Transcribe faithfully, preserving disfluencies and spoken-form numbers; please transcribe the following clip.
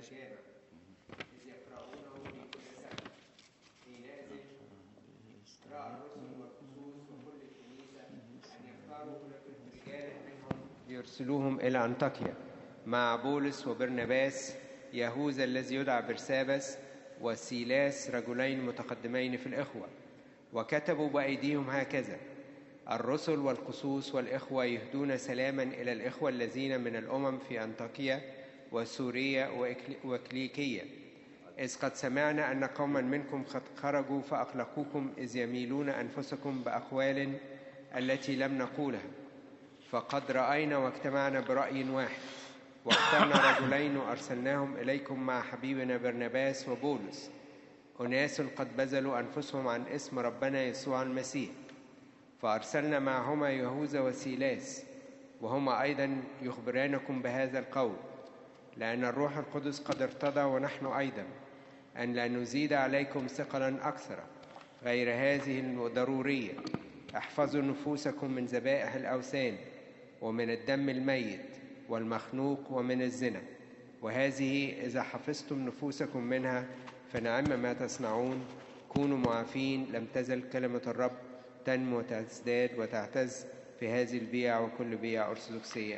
المجامع إذ يقرؤونه في كل سنة. حينئذ رأى الرسل والخصوص وكل الكنيسة أن يختاروا رجالا منهم ليرسلوهم إلى أنطاكيا مع بولس وبرنباس، يهوذا الذي يدعى برسابس وسيلاس رجلين متقدمين في الإخوة. وكتبوا بأيديهم هكذا: الرسل والخصوص والإخوة يهدون سلاما إلى الإخوة الذين من الأمم في أنطاكيا وسوريا وكليكية، إذ قد سمعنا أن قوما منكم قد خرجوا فأقلقوكم إذ يميلون أنفسكم بأقوال التي لم نقولها. فقد رأينا واجتمعنا برأي واحد، واخترنا رجلين وأرسلناهم إليكم مع حبيبنا برنباس وبولس، أناس قد بذلوا أنفسهم عن اسم ربنا يسوع المسيح. فأرسلنا معهما يهوذا وسيلاس، وهما أيضا يخبرانكم بهذا القول، لأن الروح القدس قد ارتضى ونحن أيضا أن لا نزيد عليكم ثقلا أكثر غير هذه الضرورية: احفظوا نفوسكم من ذبائح الأوثان ومن الدم الميت والمخنوق ومن الزنا، وهذه إذا حفظتم نفوسكم منها فنعم ما تصنعون. كونوا معافين، لم تزل كلمة الرب تنمو وتزداد وتعتز في هذه البيع وكل بيع أرثوذكسية.